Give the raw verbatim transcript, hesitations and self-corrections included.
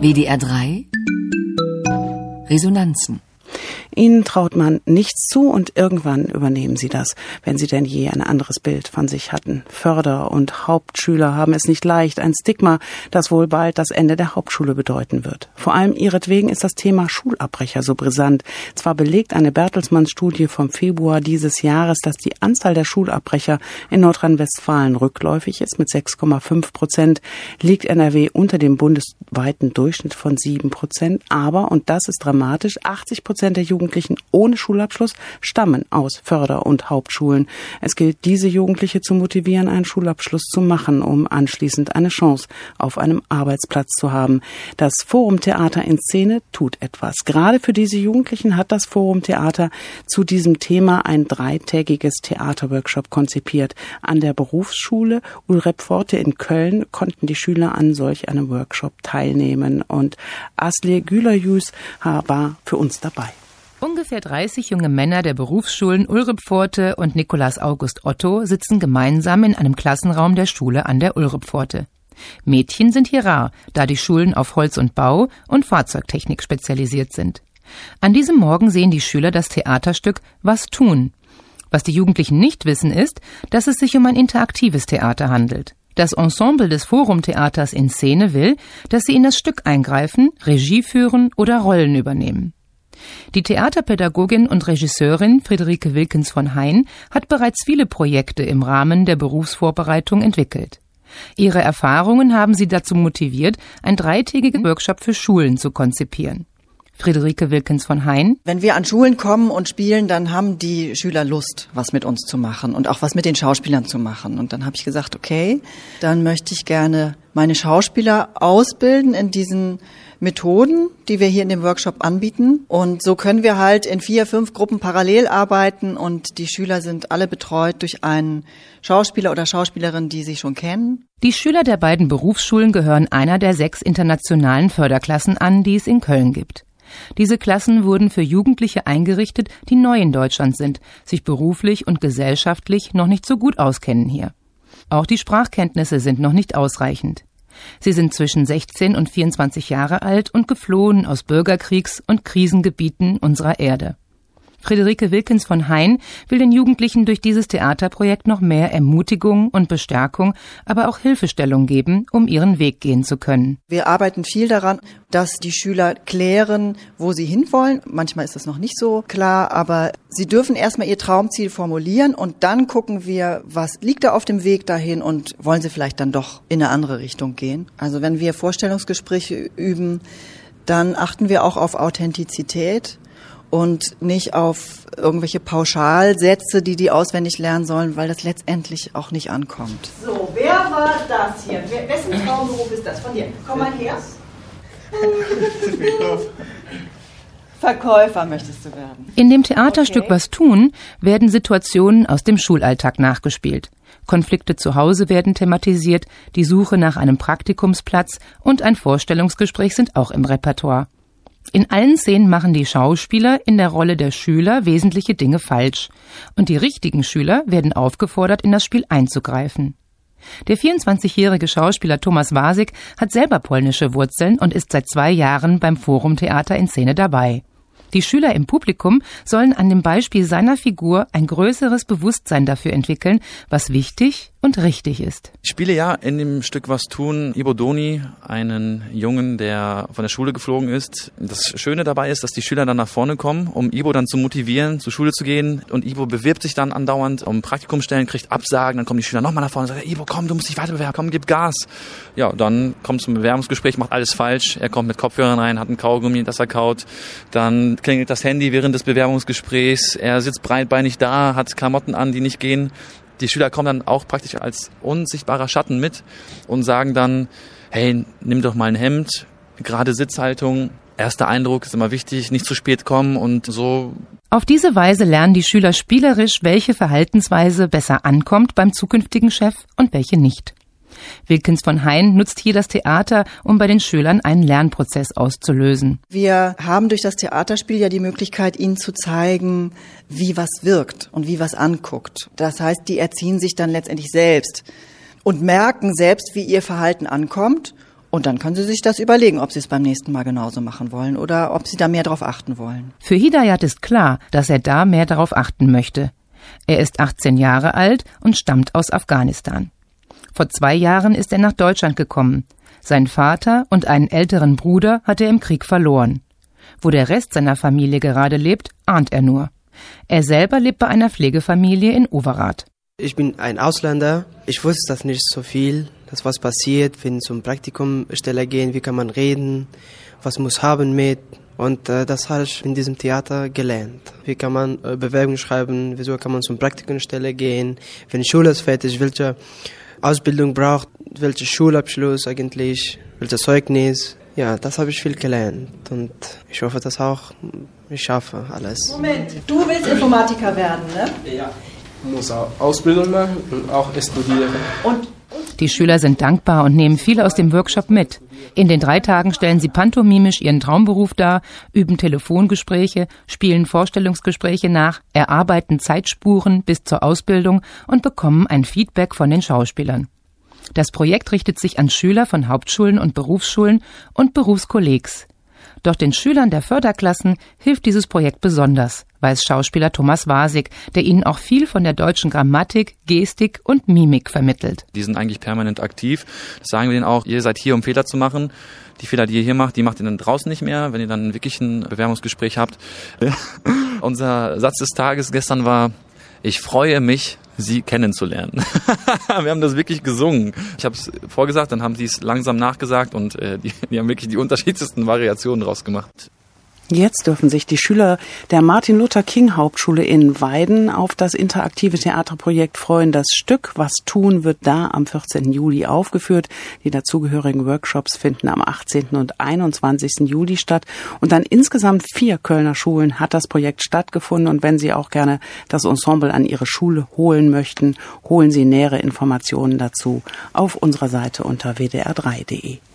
W D R drei Resonanzen. Ihnen traut man nichts zu und irgendwann übernehmen Sie das, wenn Sie denn je ein anderes Bild von sich hatten. Förder- und Hauptschüler haben es nicht leicht, ein Stigma, das wohl bald das Ende der Hauptschule bedeuten wird. Vor allem ihretwegen ist das Thema Schulabbrecher so brisant. Zwar belegt eine Bertelsmann-Studie vom Februar dieses Jahres, dass die Anzahl der Schulabbrecher in Nordrhein-Westfalen rückläufig ist mit sechs Komma fünf Prozent, liegt N R W unter dem bundesweiten Durchschnitt von sieben Prozent. Aber, und das ist dramatisch, achtzig Prozent der Jugendlichen ohne Schulabschluss stammen aus Förder- und Hauptschulen. Es gilt, diese Jugendliche zu motivieren, einen Schulabschluss zu machen, um anschließend eine Chance auf einem Arbeitsplatz zu haben. Das Forum Theater in Szene tut etwas. Gerade für diese Jugendlichen hat das Forum Theater zu diesem Thema ein dreitägiges Theaterworkshop konzipiert. An der Berufsschule Ulrepforte in Köln konnten die Schüler an solch einem Workshop teilnehmen. Und Asle Gülerjus war für uns dabei. Ungefähr dreißig junge Männer der Berufsschulen Ulrippforte und Nikolaus August Otto sitzen gemeinsam in einem Klassenraum der Schule an der Ulrippforte. Mädchen sind hier rar, da die Schulen auf Holz und Bau und Fahrzeugtechnik spezialisiert sind. An diesem Morgen sehen die Schüler das Theaterstück Was tun? Was die Jugendlichen nicht wissen ist, dass es sich um ein interaktives Theater handelt. Das Ensemble des Forum-Theaters in Szene will, dass sie in das Stück eingreifen, Regie führen oder Rollen übernehmen. Die Theaterpädagogin und Regisseurin Friederike Wilkens von Hein hat bereits viele Projekte im Rahmen der Berufsvorbereitung entwickelt. Ihre Erfahrungen haben sie dazu motiviert, einen dreitägigen Workshop für Schulen zu konzipieren. Friederike Wilkens von Hein. Wenn wir an Schulen kommen und spielen, dann haben die Schüler Lust, was mit uns zu machen und auch was mit den Schauspielern zu machen. Und dann habe ich gesagt, okay, dann möchte ich gerne meine Schauspieler ausbilden in diesen Methoden, die wir hier in dem Workshop anbieten. Und so können wir halt in vier, fünf Gruppen parallel arbeiten und die Schüler sind alle betreut durch einen Schauspieler oder Schauspielerin, die sie schon kennen. Die Schüler der beiden Berufsschulen gehören einer der sechs internationalen Förderklassen an, die es in Köln gibt. Diese Klassen wurden für Jugendliche eingerichtet, die neu in Deutschland sind, sich beruflich und gesellschaftlich noch nicht so gut auskennen hier. Auch die Sprachkenntnisse sind noch nicht ausreichend. Sie sind zwischen sechzehn und vierundzwanzig Jahre alt und geflohen aus Bürgerkriegs- und Krisengebieten unserer Erde. Friederike Wilkens von Hein will den Jugendlichen durch dieses Theaterprojekt noch mehr Ermutigung und Bestärkung, aber auch Hilfestellung geben, um ihren Weg gehen zu können. Wir arbeiten viel daran, dass die Schüler klären, wo sie hinwollen. Manchmal ist das noch nicht so klar, aber sie dürfen erstmal ihr Traumziel formulieren und dann gucken wir, was liegt da auf dem Weg dahin und wollen sie vielleicht dann doch in eine andere Richtung gehen. Also wenn wir Vorstellungsgespräche üben, dann achten wir auch auf Authentizität und nicht auf irgendwelche Pauschalsätze, die die auswendig lernen sollen, weil das letztendlich auch nicht ankommt. So, wer war das hier? Wer, wessen Traumberuf ist das? Von dir. Komm mal her. Verkäufer möchtest du werden. In dem Theaterstück Okay. Was tun werden Situationen aus dem Schulalltag nachgespielt. Konflikte zu Hause werden thematisiert, die Suche nach einem Praktikumsplatz und ein Vorstellungsgespräch sind auch im Repertoire. In allen Szenen machen die Schauspieler in der Rolle der Schüler wesentliche Dinge falsch. Und die richtigen Schüler werden aufgefordert, in das Spiel einzugreifen. Der vierundzwanzigjährige Schauspieler Thomas Wasik hat selber polnische Wurzeln und ist seit zwei Jahren beim Forum Theater in Szene dabei. Die Schüler im Publikum sollen an dem Beispiel seiner Figur ein größeres Bewusstsein dafür entwickeln, was wichtig und richtig ist. Ich spiele ja in dem Stück Was tun Ivo Doni, einen Jungen, der von der Schule geflogen ist. Das Schöne dabei ist, dass die Schüler dann nach vorne kommen, um Ivo dann zu motivieren, zur Schule zu gehen. Und Ivo bewirbt sich dann andauernd um Praktikumsstellen, kriegt Absagen. Dann kommen die Schüler nochmal nach vorne und sagen, Ivo, komm, du musst dich weiter bewerben, komm, gib Gas. Ja, dann kommt zum Bewerbungsgespräch, macht alles falsch. Er kommt mit Kopfhörern rein, hat ein Kaugummi, das er kaut. Dann klingelt das Handy während des Bewerbungsgesprächs. Er sitzt breitbeinig da, hat Klamotten an, die nicht gehen. Die Schüler kommen dann auch praktisch als unsichtbarer Schatten mit und sagen dann, hey, nimm doch mal ein Hemd, gerade Sitzhaltung, erster Eindruck ist immer wichtig, nicht zu spät kommen und so. Auf diese Weise lernen die Schüler spielerisch, welche Verhaltensweise besser ankommt beim zukünftigen Chef und welche nicht. Wilkens von Hein nutzt hier das Theater, um bei den Schülern einen Lernprozess auszulösen. Wir haben durch das Theaterspiel ja die Möglichkeit, ihnen zu zeigen, wie was wirkt und wie was anguckt. Das heißt, die erziehen sich dann letztendlich selbst und merken selbst, wie ihr Verhalten ankommt Und dann können Sie sich das überlegen, ob Sie es beim nächsten Mal genauso machen wollen oder ob Sie da mehr darauf achten wollen. Für Hidayat ist klar, dass er da mehr darauf achten möchte. Er ist achtzehn Jahre alt und stammt aus Afghanistan. Vor zwei Jahren ist er nach Deutschland gekommen. Sein Vater und einen älteren Bruder hat er im Krieg verloren. Wo der Rest seiner Familie gerade lebt, ahnt er nur. Er selber lebt bei einer Pflegefamilie in Overath. Ich bin ein Ausländer. Ich wusste das nicht so viel, dass was passiert, wenn zum Praktikumstelle gehen, wie kann man reden, was muss haben mit. Und äh, das habe ich in diesem Theater gelernt. Wie kann man äh, Bewerbung schreiben, wieso kann man zum Praktikumstelle gehen, wenn die Schule ist fertig, welche Ausbildung braucht, welcher Schulabschluss eigentlich, welches Zeugnis. Ja, das habe ich viel gelernt und ich hoffe, dass auch ich schaffe alles. Moment, du willst Informatiker werden, ne? Ja. Ich muss auch Ausbildung machen und auch studieren. Und Die Schüler sind dankbar und nehmen viel aus dem Workshop mit. In den drei Tagen stellen sie pantomimisch ihren Traumberuf dar, üben Telefongespräche, spielen Vorstellungsgespräche nach, erarbeiten Zeitspuren bis zur Ausbildung und bekommen ein Feedback von den Schauspielern. Das Projekt richtet sich an Schüler von Hauptschulen und Berufsschulen und Berufskollegs. Doch den Schülern der Förderklassen hilft dieses Projekt besonders, weiß Schauspieler Thomas Wasig, der ihnen auch viel von der deutschen Grammatik, Gestik und Mimik vermittelt. Die sind eigentlich permanent aktiv. Das sagen wir denen auch, ihr seid hier, um Fehler zu machen. Die Fehler, die ihr hier macht, die macht ihr dann draußen nicht mehr, wenn ihr dann wirklich ein Bewerbungsgespräch habt. Unser Satz des Tages gestern war, ich freue mich, Sie kennenzulernen. Wir haben das wirklich gesungen. Ich habe es vorgesagt, dann haben sie es langsam nachgesagt und äh, die, die haben wirklich die unterschiedlichsten Variationen draus gemacht. Jetzt dürfen sich die Schüler der Martin-Luther-King-Hauptschule in Weiden auf das interaktive Theaterprojekt freuen. Das Stück Was tun wird da am vierzehnten Juli aufgeführt. Die dazugehörigen Workshops finden am achtzehnten und einundzwanzigsten Juli statt. Und an insgesamt vier Kölner Schulen hat das Projekt stattgefunden. Und wenn Sie auch gerne das Ensemble an Ihre Schule holen möchten, holen Sie nähere Informationen dazu auf unserer Seite unter w d r drei punkt d e.